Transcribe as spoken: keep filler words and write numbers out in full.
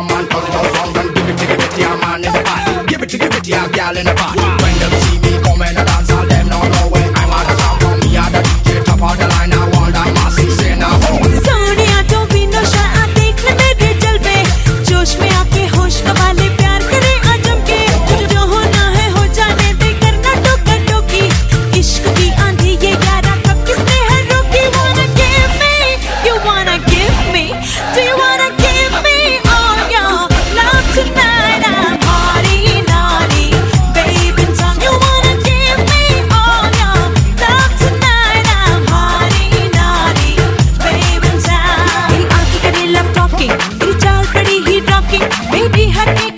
your man, cause it just wrong. And give it, give it to your man in the party. Give it, give it to your girl in the party. When them see me come in the dance, all them don't know where I'm at the top. From me at the D J, top of the line, I want that massive say now. Sonia तो भी नशा आ देख ले मेरे जलवे जोश में आके होश कमाले प्यार करे आजम के जो होना है हो जाने दे करना टोका टोकी इश्क की आंधी ये यारा कब किसने है रोकी wanna give me you wanna give me do you wanna give me all your love tonight I'm party naughty baby song you wanna give me all your love tonight I'm party naughty baby song मेरी आँखें करे love talking मेरी चाल बड़ी ही rocking मेरी हर एक